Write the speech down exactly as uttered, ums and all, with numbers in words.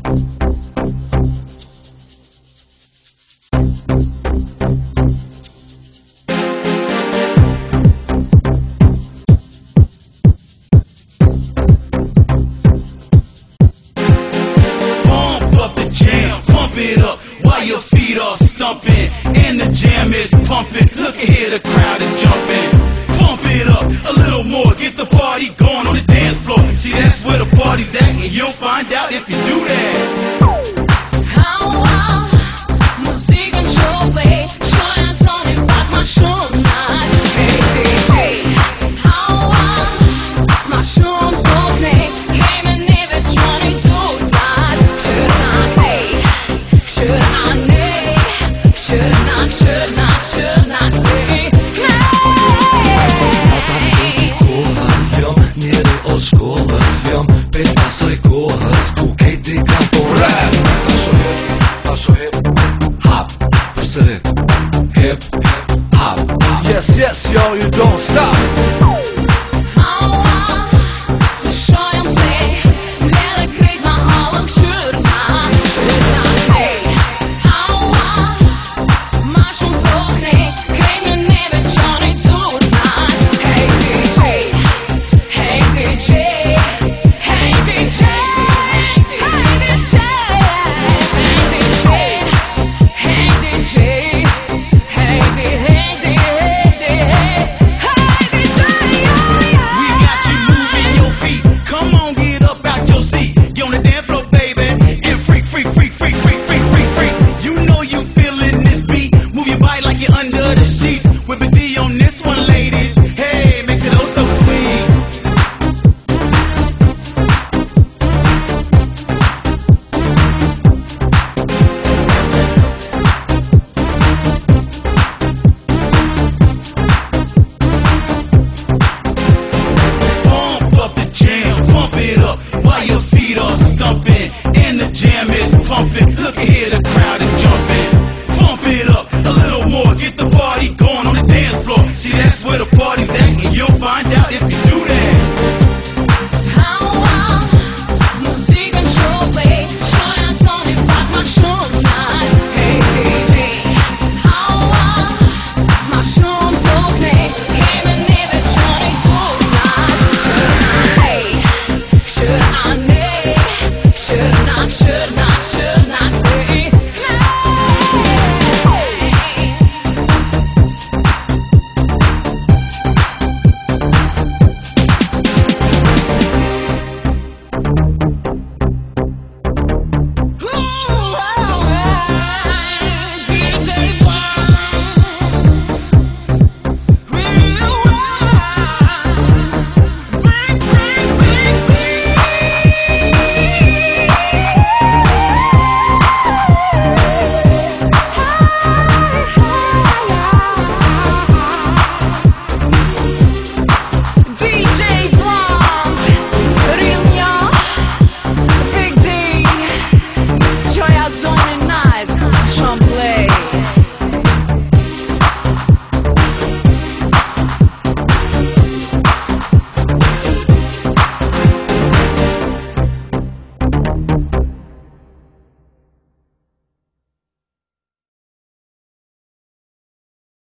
It up while your feet are stumping and the jam is pumping. Look at here, the crowd is jumping. Pump it up a little more, get the party going on the dance floor. See, that's where the party's at, and you'll find out if you do that. Shkollës jam pet asoj kohës ku kejt i kam po rap. Tasho hip, tasho hip, hop, përsërit, hip, hip, hop, hop. Yes, yes, yo, you don't stop. Under the sheets, with a D on this one, ladies. Hey, makes it oh so sweet. Pump up the jam, pump it up while your feet are stumping and the jam is pumping.